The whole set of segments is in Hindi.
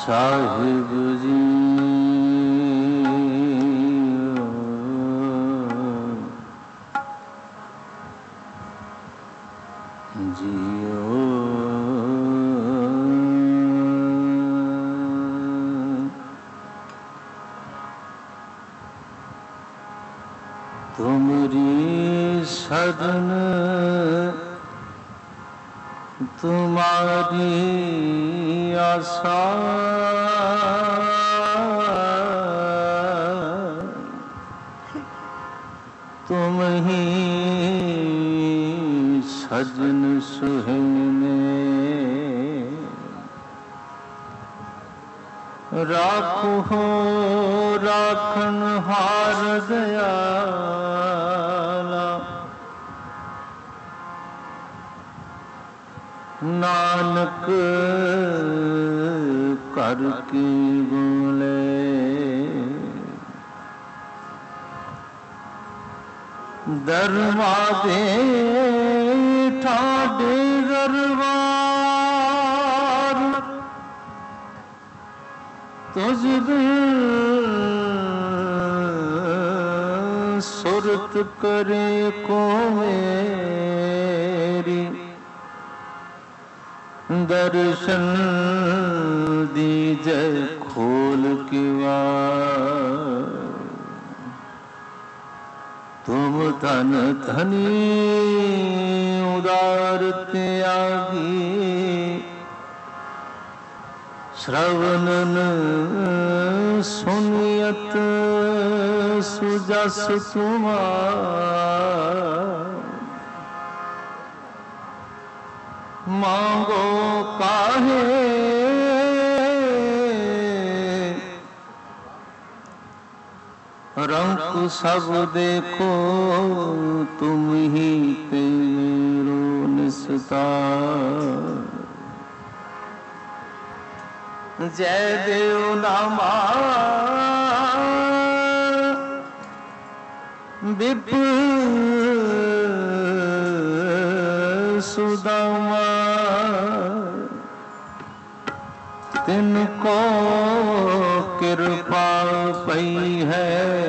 साहिब जी जियो तुमरी सदन तुम्हारी आशा तुम ही सजन सुहाने राखो राखन हार दयाला नानक कर की बोले दरवा दे ठाडे दरबार तुझ सुरत करे को मेरी दर्शन दीजे खोल की वार तुम धन धनी उदार त्यागी श्रवणन सुनियत सुजस तुम्हार मांगो काहे रंग सब देखो तुम ही पे मेरो निस्तार जय देव नामा विपुल सुदामा तिनको कृपा पई है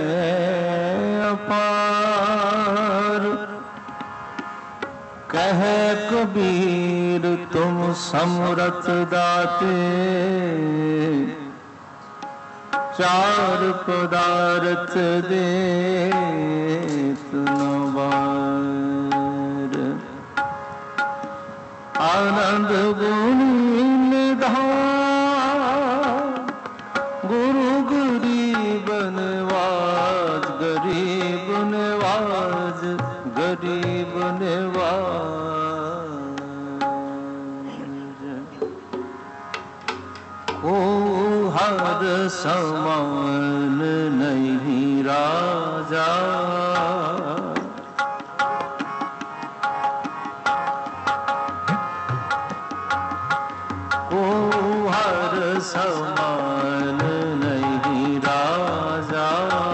अपार कह कबीर तुम समरथ दाते चार पदार्थ दे नवार आनंद गुणी निधान गुरु गरीब नवाज गरीब नवाज गरीब नवाज ओ हर समान नहीं राजा ओ हर समान नहीं राजा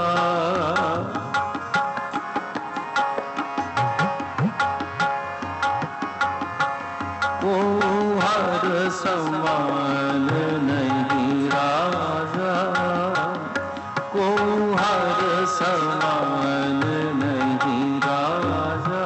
ओ हर समान नहीं राजा को हर समान नहीं राजा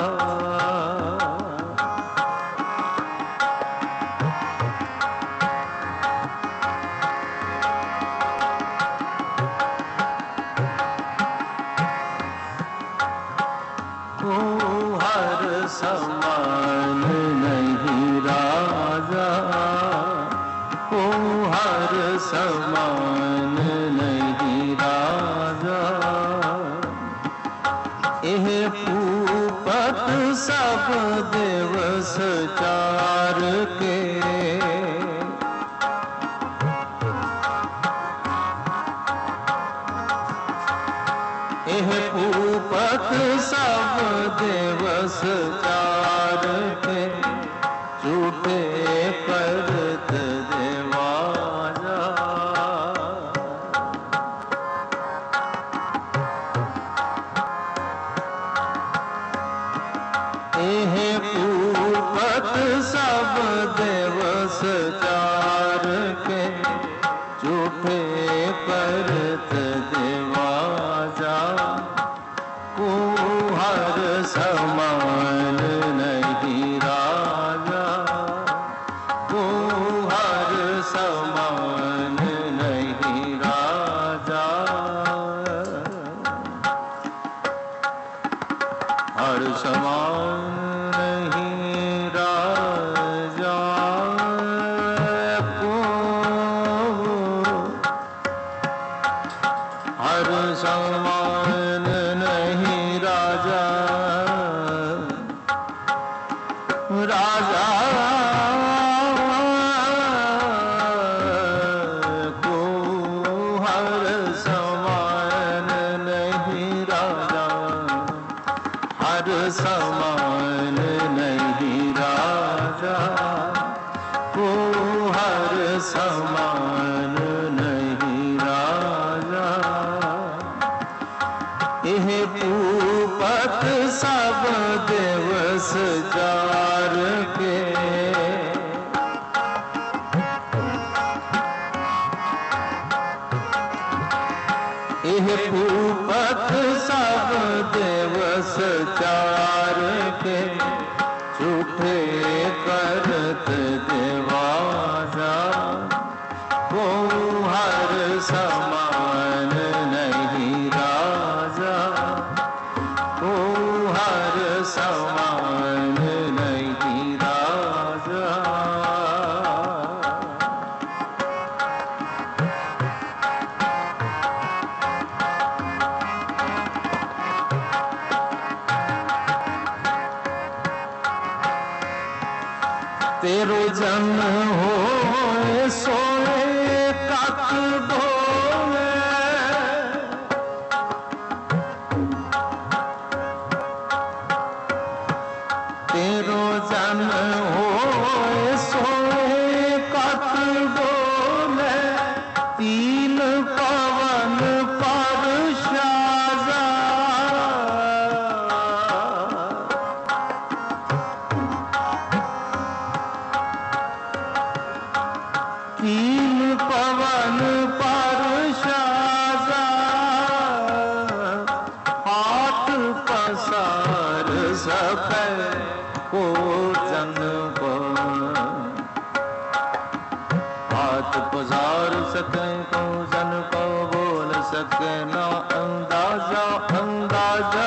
को हर समान नहीं राजा को हर समान नहीं राजा एह पूपत सब दिवस चार के एह पूपत सब दिवस चार के झूठे करत देवाजा एह पूपत सब दिवस चार के झूठे करत देवाजा, कुहर समान नहीं राजा, कुहर समान नहीं राजा। हर समान नहीं राजा को, हर समान नहीं राजा, राजा को हर समान नहीं राजा, हर समान नहीं राजा को, हर समान नहीं राजा। यह पूपत सब दिवस जार के, यह पूपत सब दिवस चार के, झूठे करत देवाजा, को हर समान नहीं राजा, को हर समान नहीं राजा। तेरो जन होए सोए कक बोले, तेरो जन होए सोए कक बोले, तीन पवन पर शाजा, तीन पवन पर शाजा, हाथ पसार सके को जन को, हाथ पसार सके को जन को, बोल सके ना अंदाजा, अंदाजा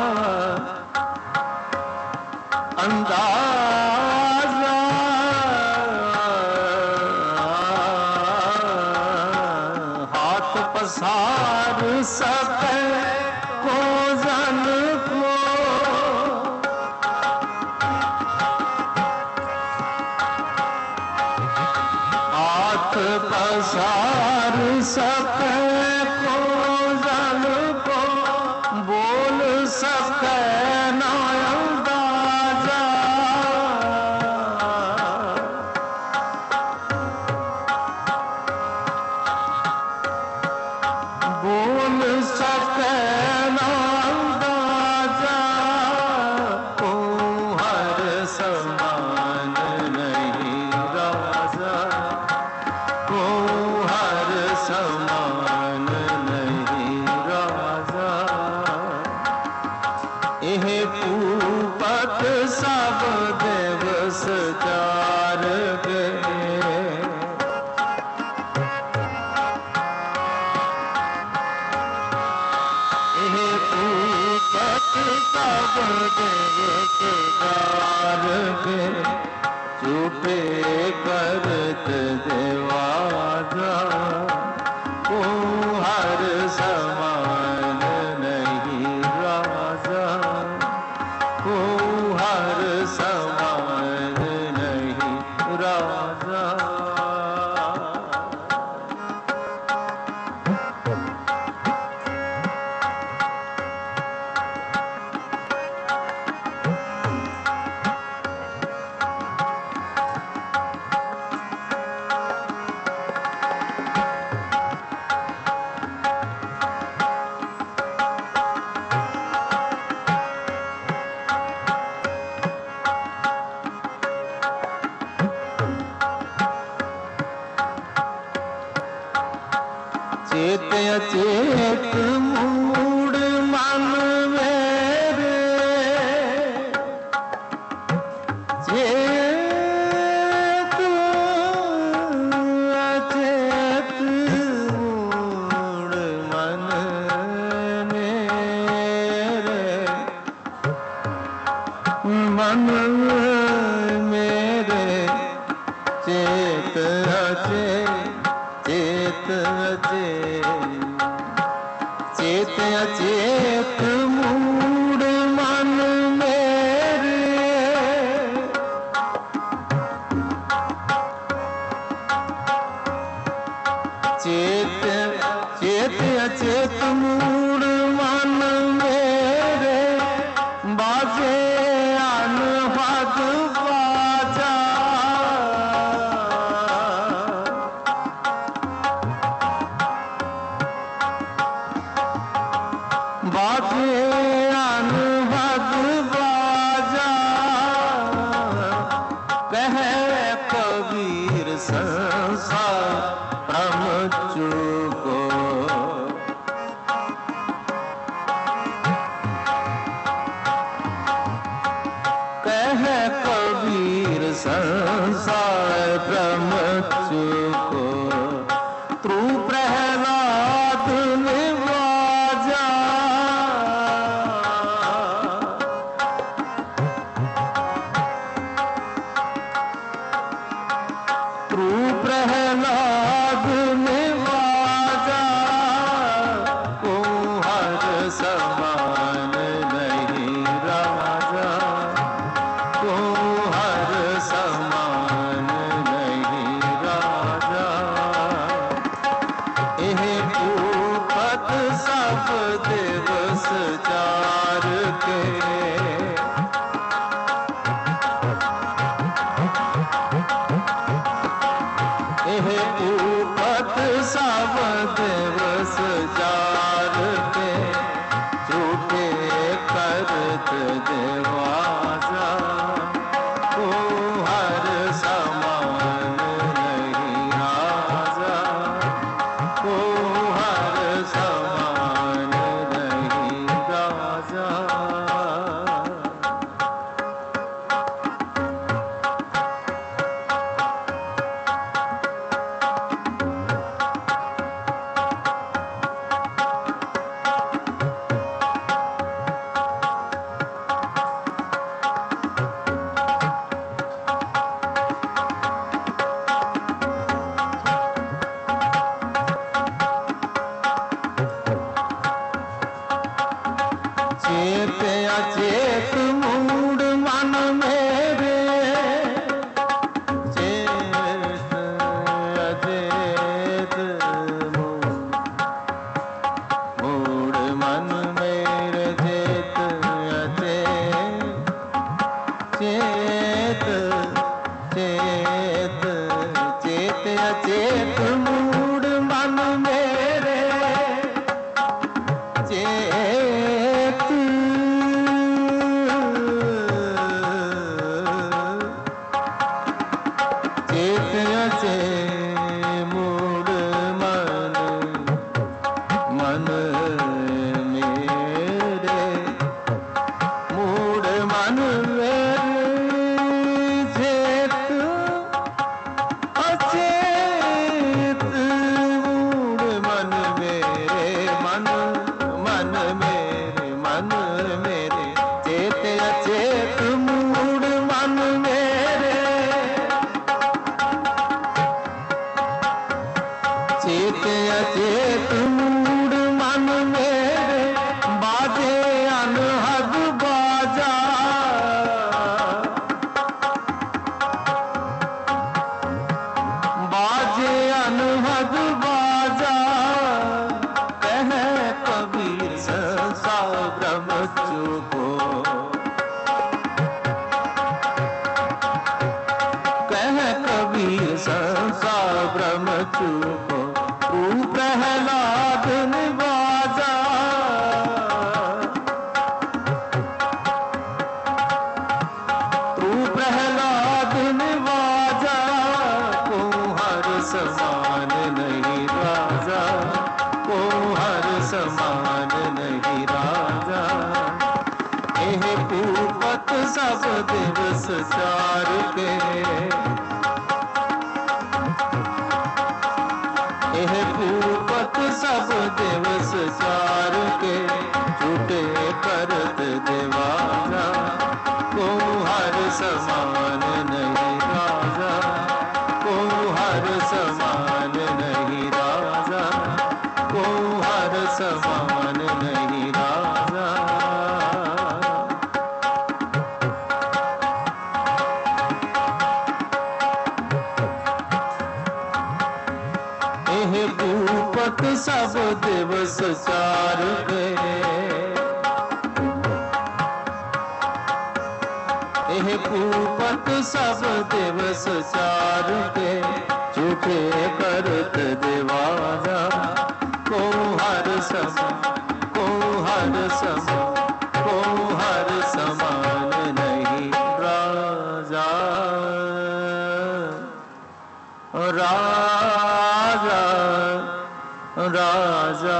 अंदाजा, हाथ पसार सके को जन को, हाथ पसार सके को जन को, बोल सके ना अंदाजा, बोल सके ना अंदाजा, को हर समान नहीं राजा, को हर समान नहीं राजा। यह पूपत सब दिवस चार के, पूपत सब दिवस चार के, झूठे करत देवाजा, को हर समान नहीं राजा, को हर समान नहीं राजा। चेत अचेत मूड मन मेरे, चेत अचेत मूड मन मेरे, मन मेरे चेत अचेत, चेत अचेत, चेत अचेत मूड मन मेरे, चेत चेत अचेत मूड मन मेरे, बाजे अनहद बाजा, बाजे अनहद बाजा, कह कबीर संसार भ्रम चूको, कह कबीर संसार भ्रम चूको, तू प्रहलाद निवाजा, तू प्रहलाद निवाजा, को हर समान नहीं राजा, को हर समान नहीं राजा, एह भूपत सब दिवस चार के, एह भूपत सब दिवस चार के, झूठे करत देवाजा, को हर समान नहीं राजा, को हर समान नहीं राजा। चेत अचेत मूड मन मेरे, चेत अचेत मूड मन मेरे, चेत अचेत, चेत चेत, चेत अचेत मूड मन मेरे, चेत चेत अचेत मूड मन, मन मेरे, मूड मन मेरे, चेत अचेत मूड मन मेरे, मन मन मेरे, मन मेरे, चेत अचेत मूड मन मेरे, चेत अचेत मूड मन मेरे, बाजे अनहद बाजा, बाजे अनहद बाजा, कह कबीर संसार भ्रम चूको, कह कबीर संसार भ्रम चूको, तू प्रहलाद निवाजा, तू प्रहलाद निवाजा, को हर समान नहीं राजा, समान नहीं राजा। एह भूपत सब दिवस चार के, एह भूपत सब दिवस चार के, छूटे करत देवाना को हर समान नहीं राजा, को हर समान नहीं राजा, को हर समान नहीं राजा। एह भूपत सब दिवस चार के, एह भूपत सब दिवस चार के, झूठे करत देवाना को हर समान, को हर समान, को हर समान नहीं राजा। राजा राजा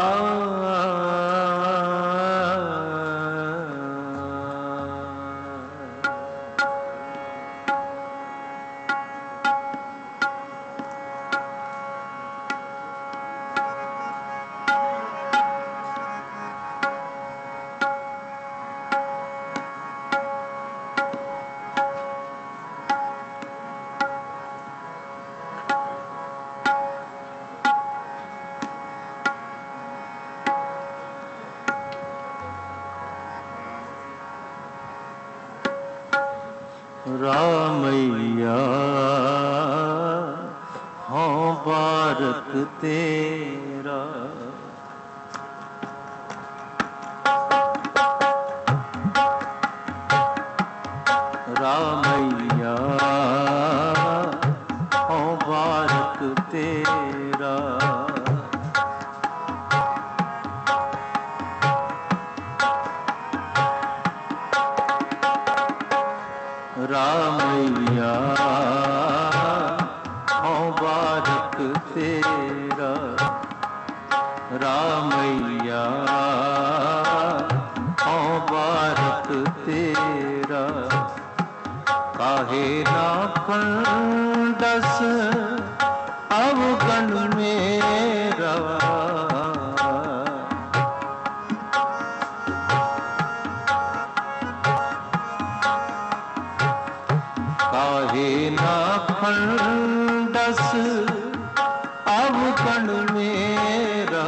रामैया हाँ भारत तेरा, रामैया हाँ भारत तेरा, रामैया हाँ भारत तेरा, रामैया हाँ भारत तेरा, काहे ना खंडस अवगण मेरा, काहे ना खंडस अवगण मेरा,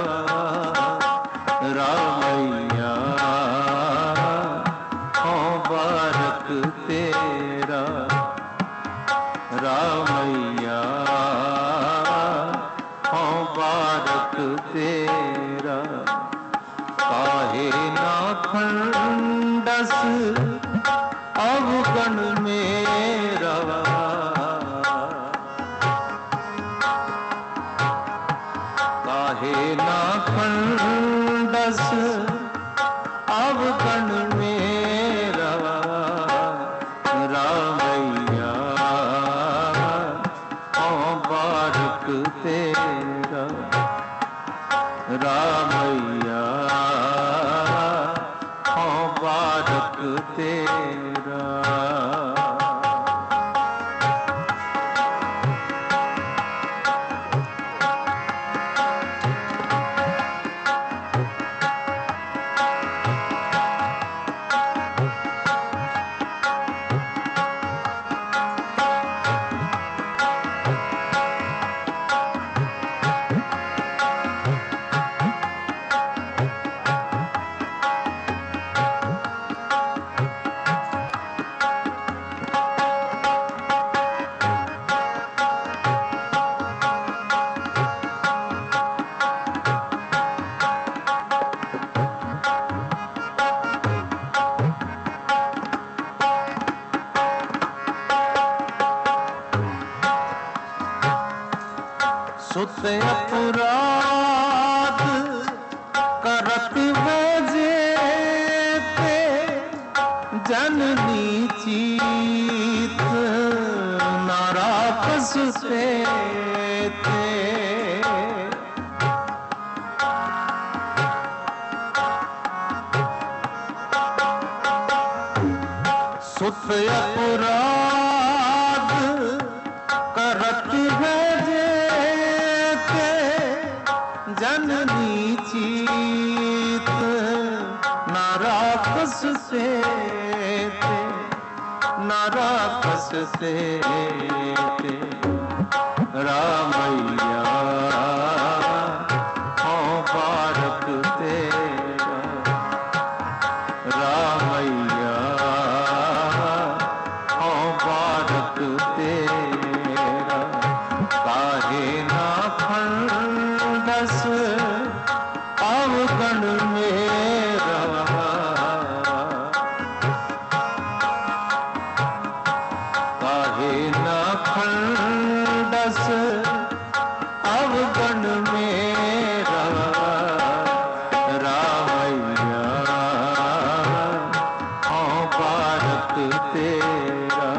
रामैया हाँ भारत तेरा, रामैया हाँ भारत तेरा, काहे ना खंडस अवगण मेरा, काहे ना खंडस अवगण मेरा, रामैया हाँ भारत तेरा, रामैया हाँ भारत तेरा। सुत अपराध करत बजेते, जननी चीत नाराकस ते, हंसते थे रामैया मुबारक तेरा रामैया मुबारक तेरा काहे ना फंदस अवगण मेरा काहे ना फंदस अवगण मेरा रामैया मुबारक तेरा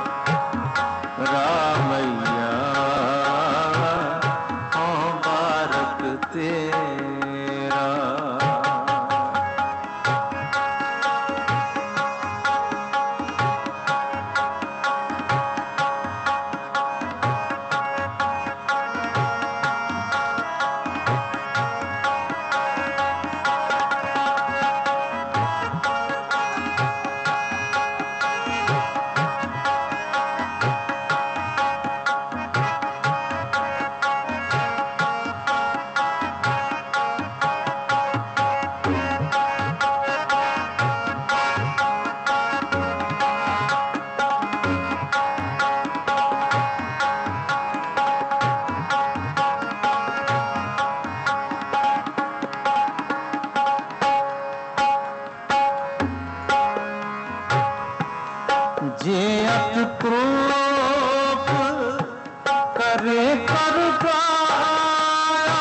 रामैया मुबारक तेरा। जे अति क्रोध करे कर गाया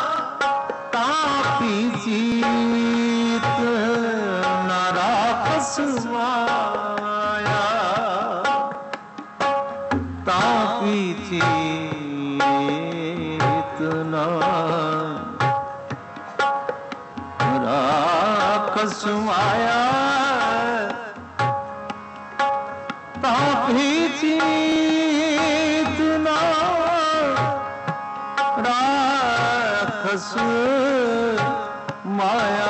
तापी जीत न राखस माया तापी जीत न राखस माया तापी जीत न राखस माया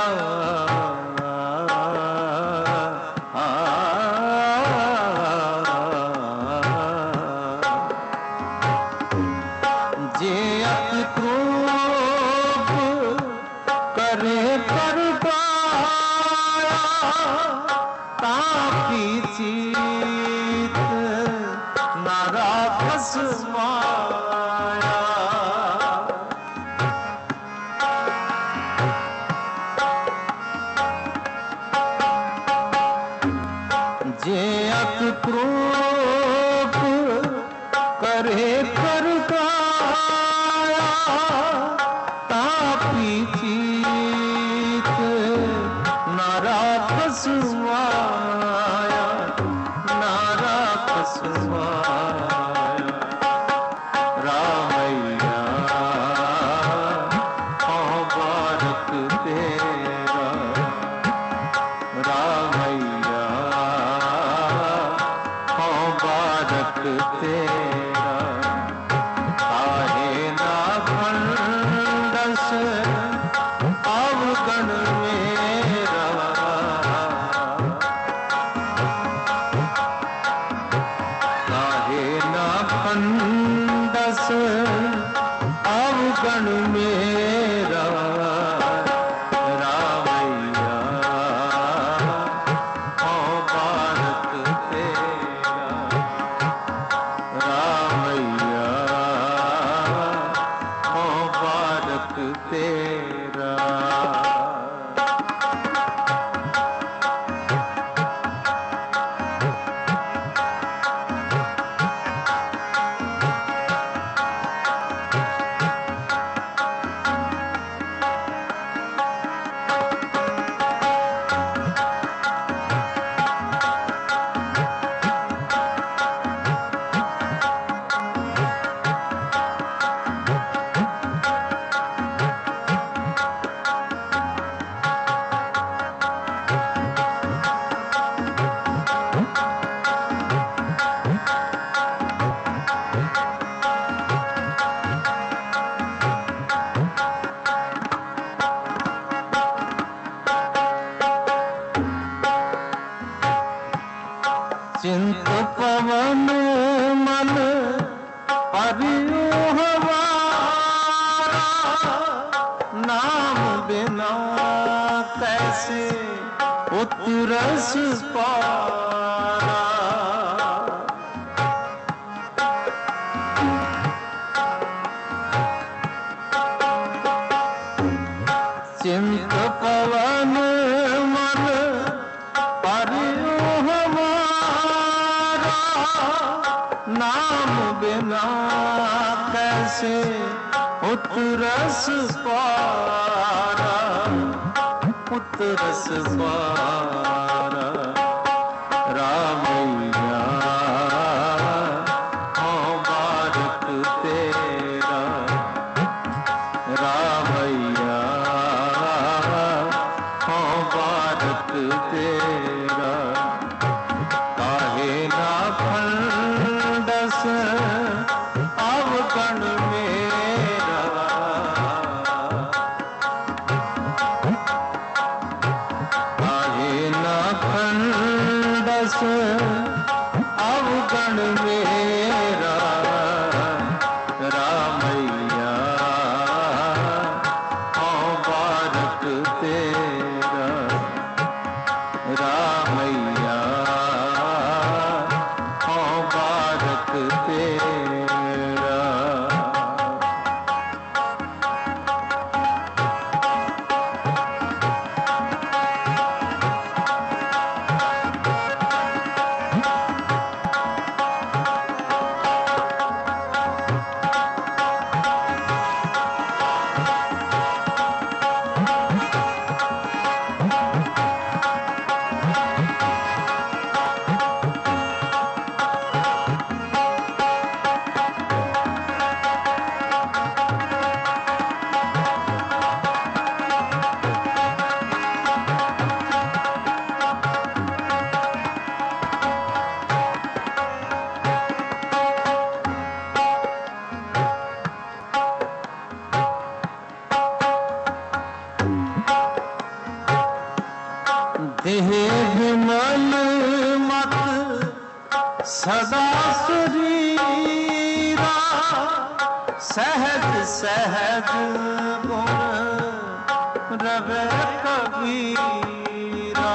जे अति क्रोध करे कर गाया तापी जीत न राखस माया जे अति क्रोध करे कर गाया तापी जीत न राखस माया न राखस माया रामैया मुबारक तेरा रामैया मुबारक तेरा काहे ना खंडस अवगण मेरा काहे ना खंडस अवगण मेरा रामैया मुबारक तेरा रामैया मुबारक तेरा। उतरस पारा। चिंत पवन मन हरियो हमारा, नाम बिना कैसे उतरस पारा, उतरस पारा। रामैया हो बारक तेरा, रामैया हो बारक तेरा। काहे ना खंडस अवगण मेरा, काहे ना खंडस अवगण मेरा। रामैया हो बारक तेरा, रामैया हो बारक तेरा। देह विमल मत सदा शरीरा, सहज सहज गुण रवै कबीरा।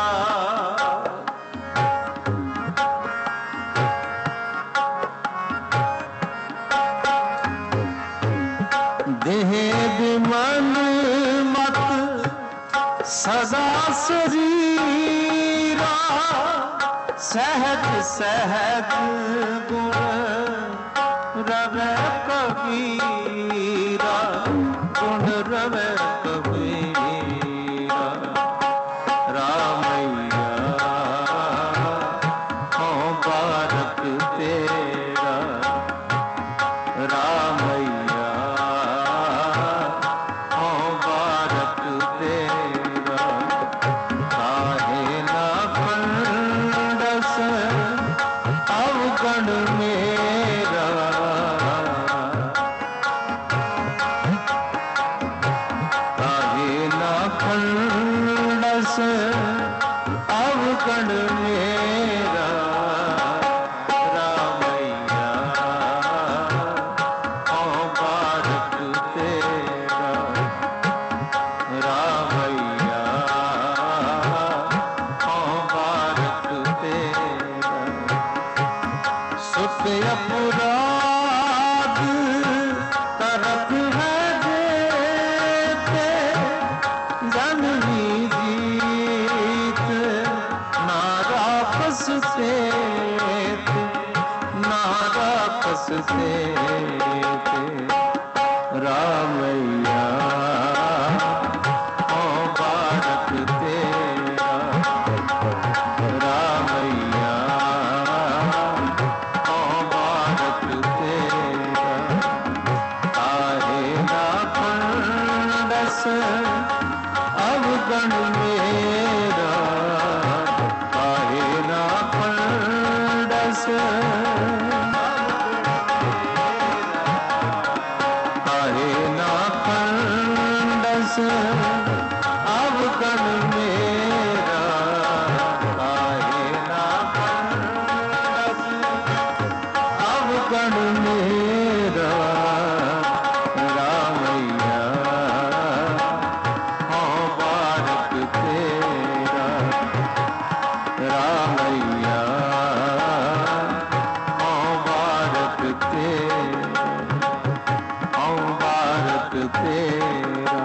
देह विमल मत सदा शरीरा, सहज सहज गुण रवै कबीरा, गुण रवै कबीरा। रामैया हो बारक तेरा, रामैया हो बारक तेरा। काहे ना खंडस अवगण मेरा, काहे ना खंडस अवगण मेरा। रामैया हो बारक तेरा, रामैया हो बारक तेरा। सुत अपराध तरत है जेते, जननी जीत नारापस सेत, नारापस सेत। रामैया हो बारक तेरा, रामैया हो बारक तेरा। काहे ना खंडस अवगण मेरा, काहे ना खंडस काहे ना खंडस अवगण मेरा, काहे ना खंडस अवगण मेरा। रामैया हो बारक तेरा, तेरा,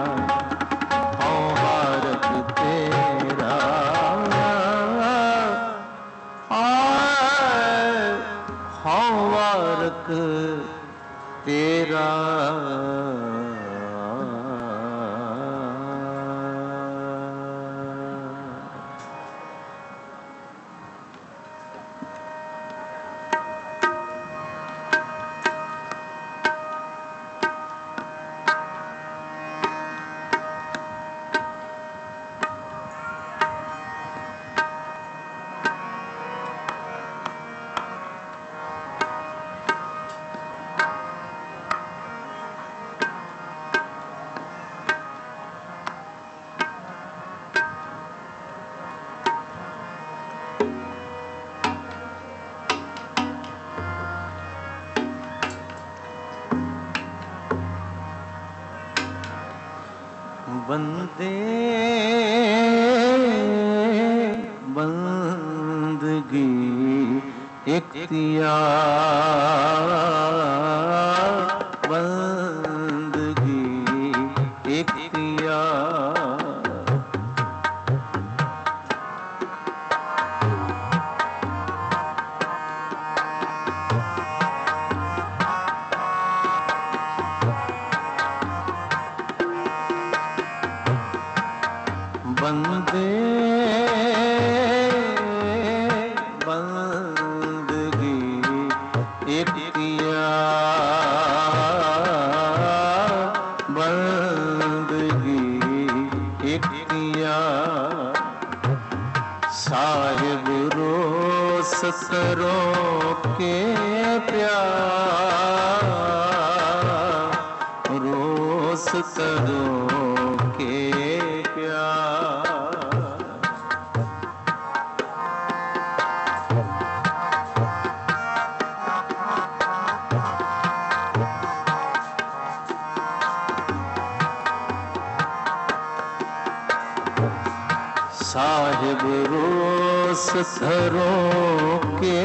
हौहारक तेरा, हौहारक तेरा। बंदे बंदगी इख्तियार, बंदगी इख्तियार। बंदे बंदगी इख्तियार, बंदगी इख्तियार। साहिब रोस सरों के प्यार, रोस सरों के प्यार। साहिब रोस सरों के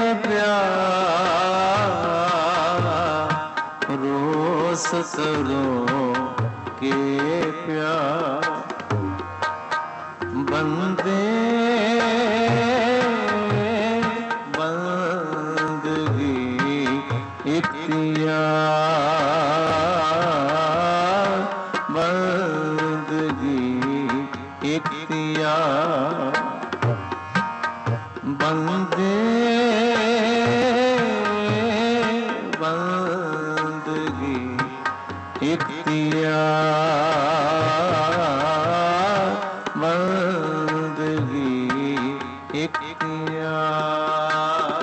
प्यार, रोस सरों के प्यार। बंदे बंदगी इख्तियार, बंदगी इख्तियार। बंदे बंदगी इख्तियार, बंदगी इख्तियार।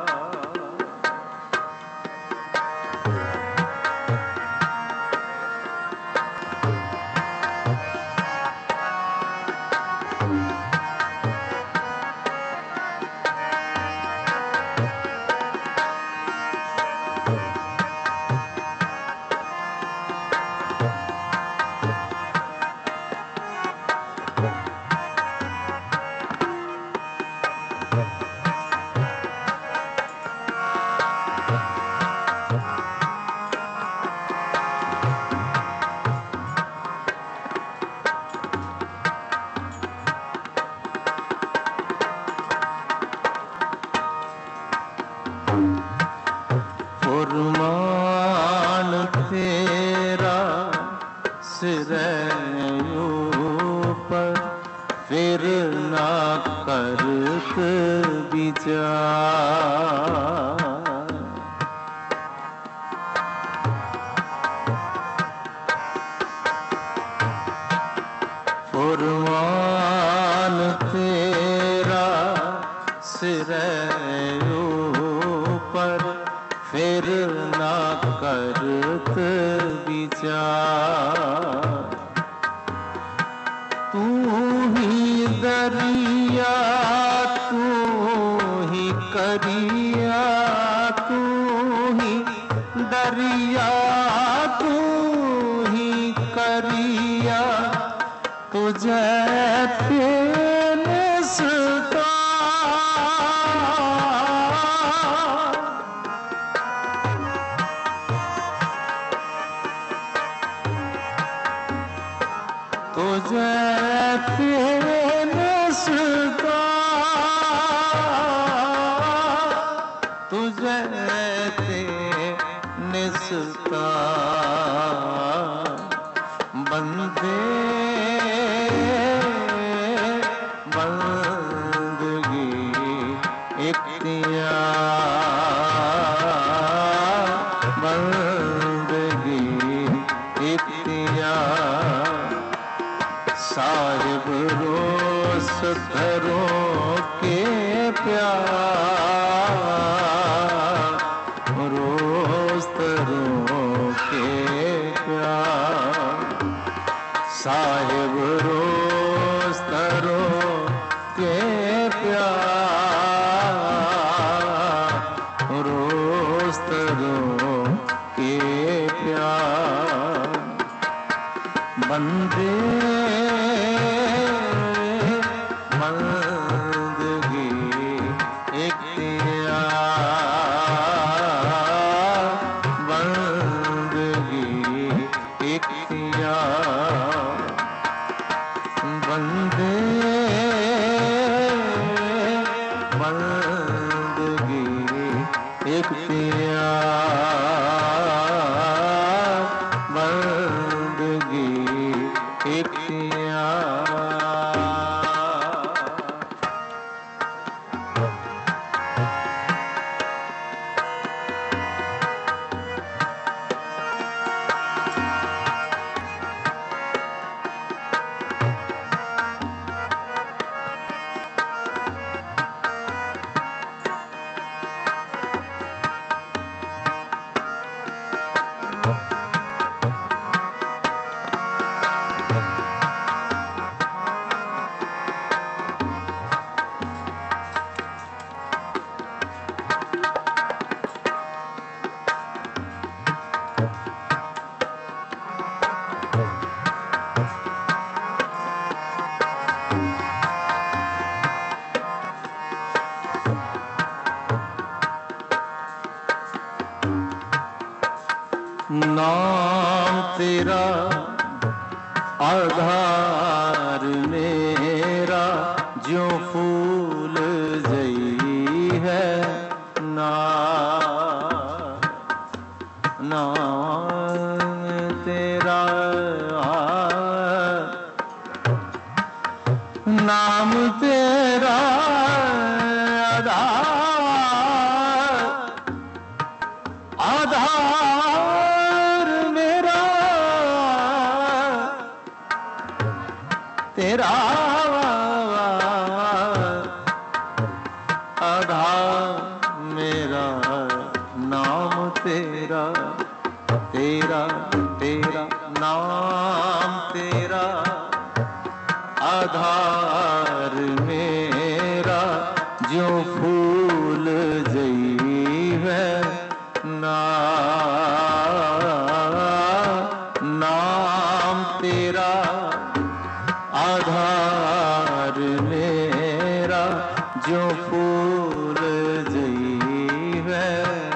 फुरमान तेरा सिरे ऊपर, फिर ना करत विचार। फुरमान तेरा सिरे ऊपर, फिर ना करत विचार। तू ही दरिया, तू ही करिया, तू ही दरिया, तू ही करिया। तुझे पेनसता तुझे निसता, तुझे निसता बंदे बंदगी इख्तियार, बंदगी इख्तियार। साहिब रोस धरों के प्यार, रोस धरों के प्यार। साहिब रोस धरों के प्यार, रोस धरों के प्यार। बंदे बंदगी इख्तियार, बंदगी इख्तियार। बंदे बंदगी इख्तियार, बंदगी इख्तियार। नाम तेरा आधार मेरा, ज्यों फूल जई है नाम तेरा, नाम तेरा आधार मेरा, तेरा आधार मेरा। नाम तेरा तेरा तेरा, नाम तेरा आधार मेरा, ज्यों फूल जई है नाम तेरा आधार मेरा, ज्यों फूल जई है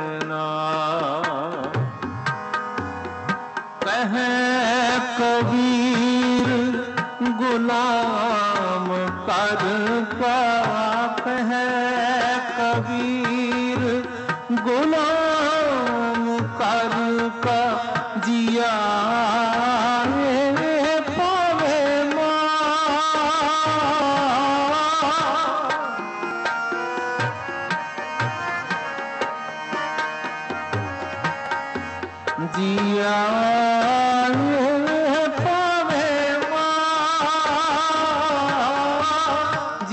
नाम। कहे कबीर गुलाम कर का, कहे कबीर गुलाम कर का, जिया पावे जिया पावे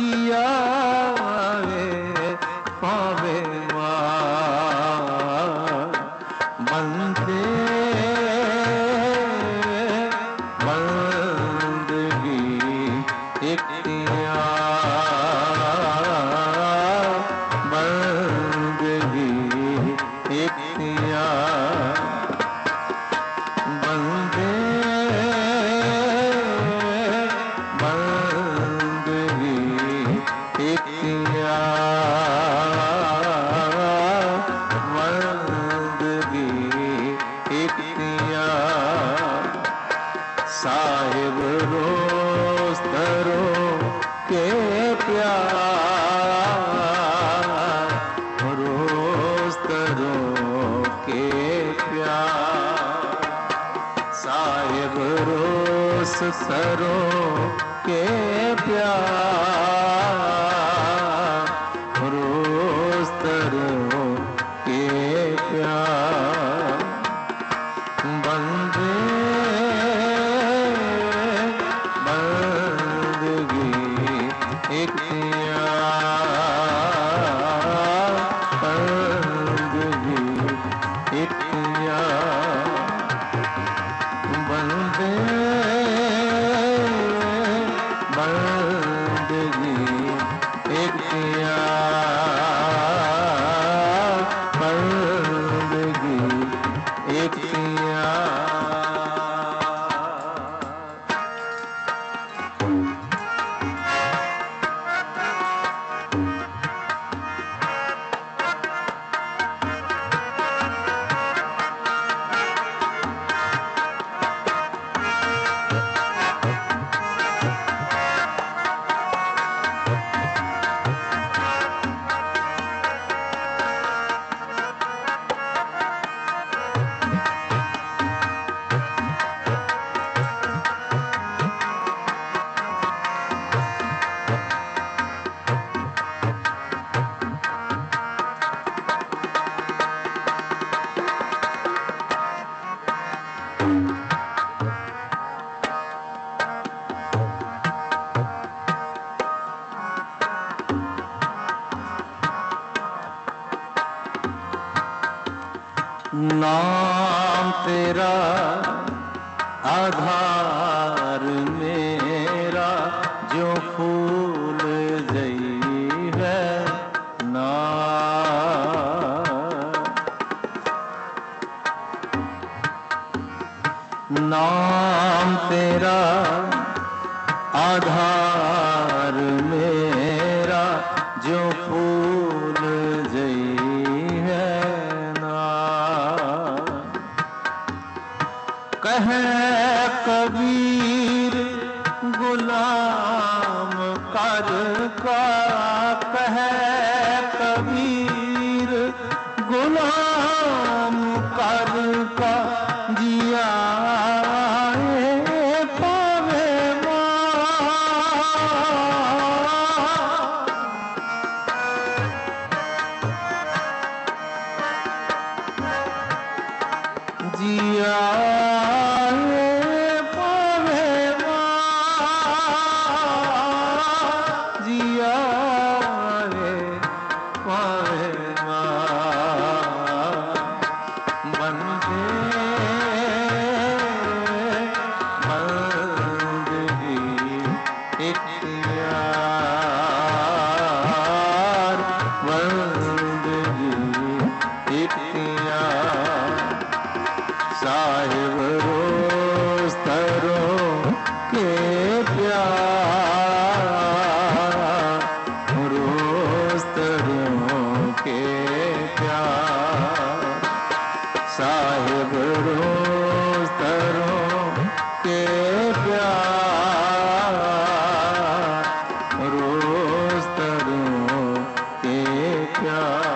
साहिब रोस्तरों के प्यार, रोस्तरों के प्यार, साहिब रोस्तरों के प्यार, रोस्तरों के प्यार, बंदे बंदगी इख्तियार, बंदगी इख्तियार, बंदे बंदगी इख्तियार, बंदगी इख्तियार। नाम तेरा आधार मेरा, जो फूल जई है नाम तेरा आधार मेरा, जो फूल जई है कहे कबीर गुलाम कर का, कहे कबीर गुलाम कर का, जिया पावे जिया साहिब रोस्तरों के प्यार, रोस्तरों के प्यार, साहिब रोस्तरों के प्यार, रोस्तरों के प्यार,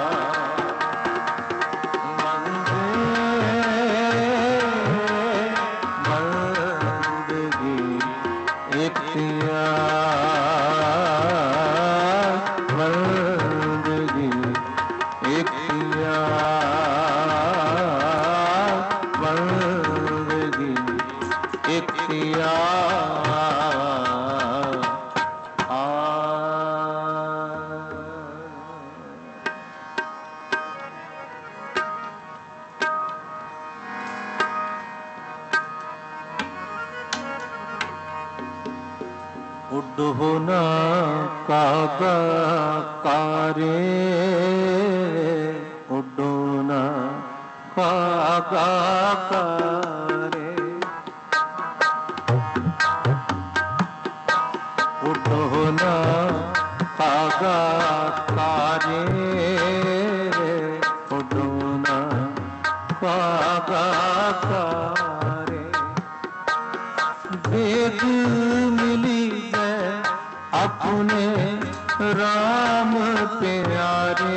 बंदगी इख्तियार, बंदगी इख्तियार। उड्डोना कागा कारे, उड्डोना कागा कारे, उड्डोना कागा कारे, उड्डोना कागा कारे, वेद मिली जय अपने राम प्यारे।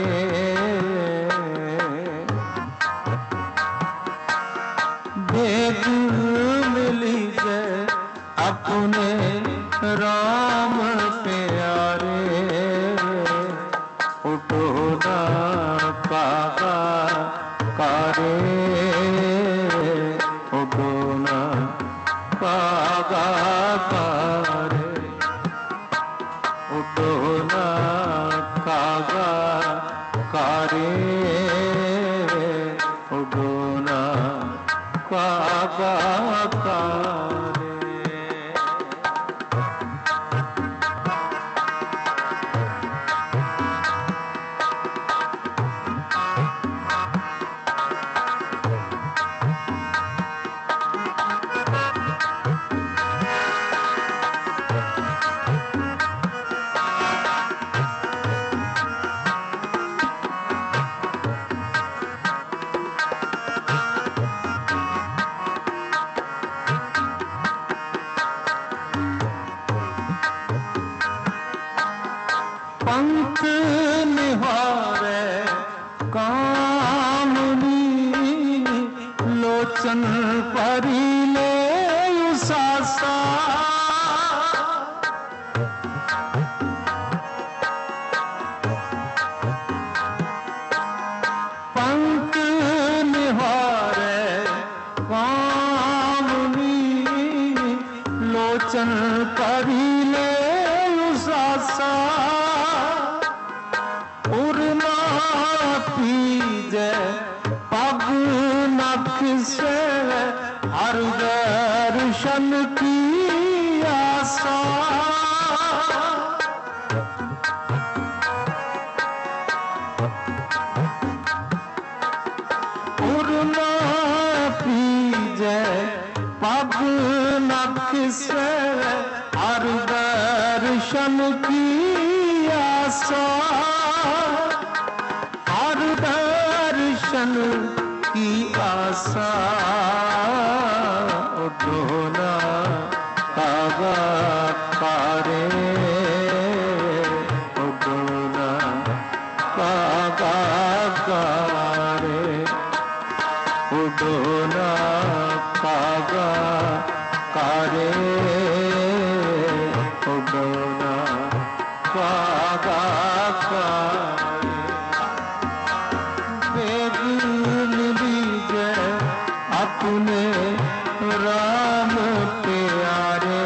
वेद मिली जय अपने राम प्यारे। उठो ना कागा कारे, उठो ना कागा कारे, उठो ना कागा कारे, उठो ना कागा कारे। पंख निहारे कामनी, लोचन परिले उसासा। पंख निहारे कामनी, लोचन परिले उसासा। पीजे पग न किसे हर दर्शन की आशा। उड़ना पीजे पग न किसे हर दर्शन की आशा। दर्शन की आशा। उठो ना कागा कारे, उठो ना कागा कारे, उठो ना कागा कारे, उठो ना कागा कारे। अपने राम प्यारे।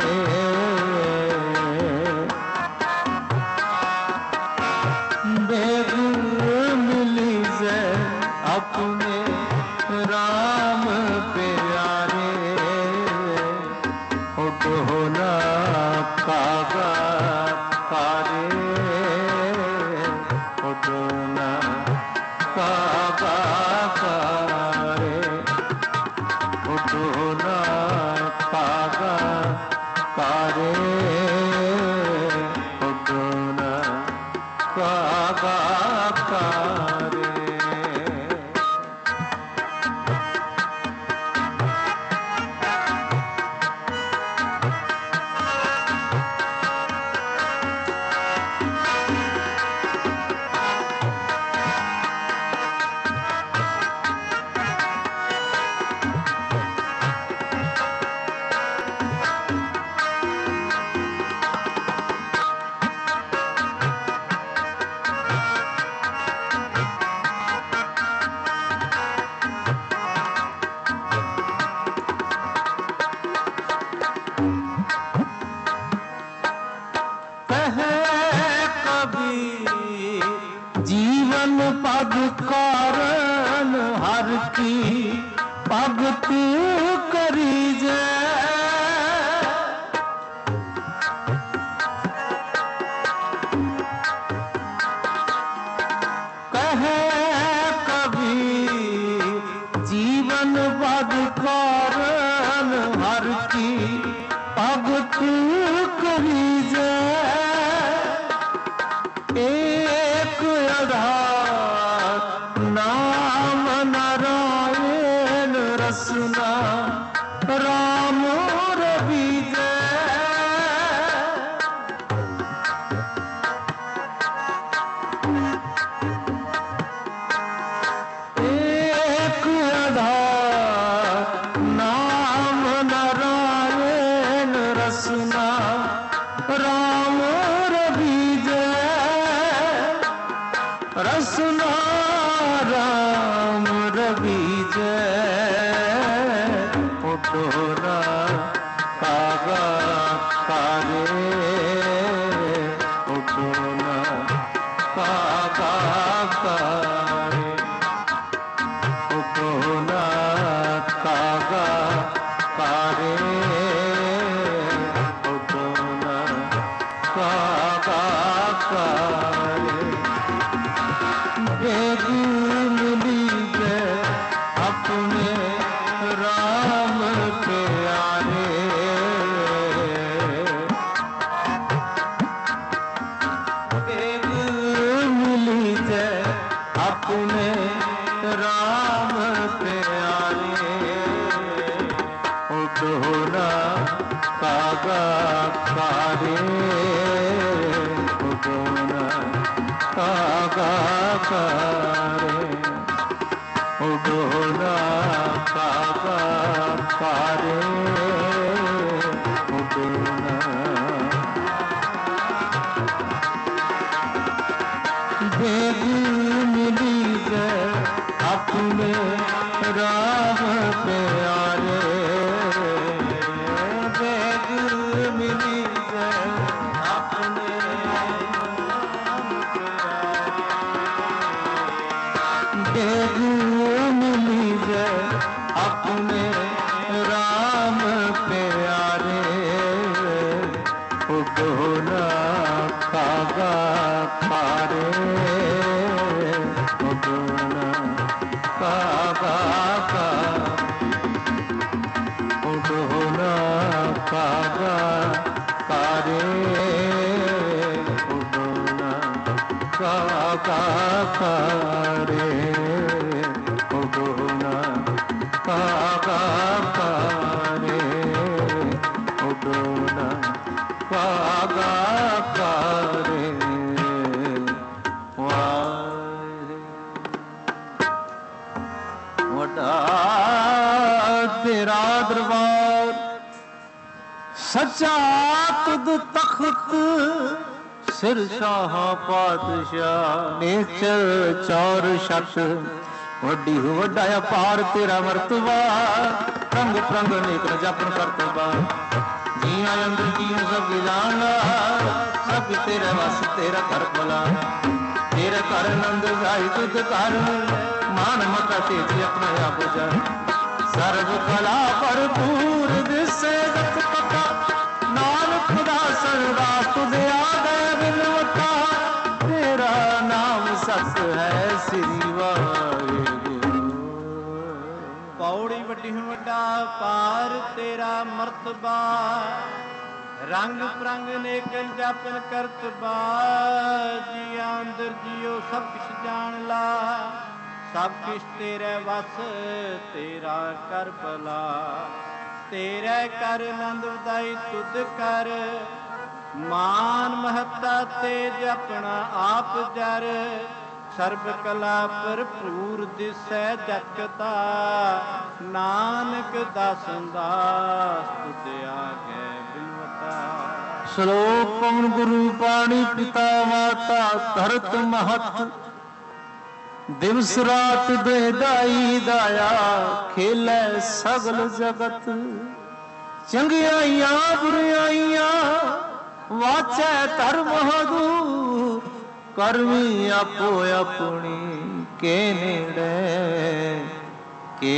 वेद मिली जय अपने राम प्यारे। उठो ना कागा कारे, उठो ना कागा कारे, उठो ना कागा कारे, उठो ना कागा कारे। जीवन पग कारण हर की भगत करी जय। कहे कभी जीवन पग कारण हर की भगत करी जय। एक आधार नाम नारायण कारे उठो ना कागा कारे उठो ना कागा कारे उठो ना कागा कारे बेग मिली है अपने राम प्यारे बेग मिली है अपने राम प्यारे उठो ना कागा कारे उठो ना कागा कारे उठो ना कागा कारे उठो ना बेग मिली है अपने राम प्यारे बेग मिली है अपने बेग मिली है अपने राम प्यारे उठो ना कागा कारे उठो ना कागा उठो ना कागा कारे उठो ना कागा कारे उठो ना कागा कारे उठो ना कागा कारे वड्डा तेरा दरबार सच्चा तुद तख्त सिर शाह पातशाह नेचर चौर छत वड्डी हो वड्डा अपार तेरा मरतबा रंग प्रंग नेक जपन करतबा जिया अंदर जिया सब जाना सब तेरा वस तेरा कर भला तेरा कर नंद गाय तुद कर मान मता तेज अपना आप जा सर्व कला भरपूर दिसे गत पता नानक खुदा सरदा तुझे आ गए बिनवता तेरा नाम सत है श्री वाहिगुरु पौड़ी वड्डी वड्डा पार तेरा मर्तबा रंग प्रंग नेकन जापन करतबा जिया अंदर जियो सब किछ जान ला सब किछ तेरे वस तेरा कर भला तेरे कर नंद उदाई तुद कर मान महता तेज अपना आप जर सर्ब कला भरपूर दिसै जगता नानक दासन दास तुझ आगे बिलवता श्लोक पवन गुरु पाणी पिता माता धरत महत दिवस रात दे दाई दाया खेलै सगल जगत चंगियाइयां बुराइयां वाचै धर्म दूर करमी आपो अपनी के नेड़े के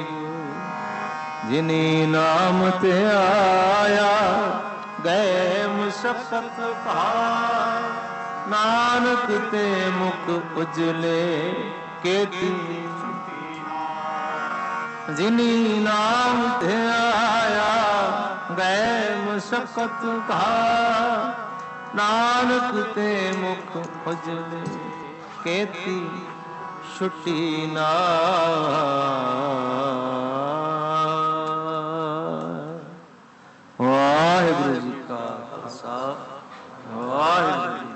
जिनी नाम ते आया गए मुशक्कत भार नानक ते मुख उजले केती जिनी नाम ते आया गए मुशक्कत भार नानक ते मुख उजले केती छुट्टी ना वाहिगुरु जी का खालसा वाहिगुरु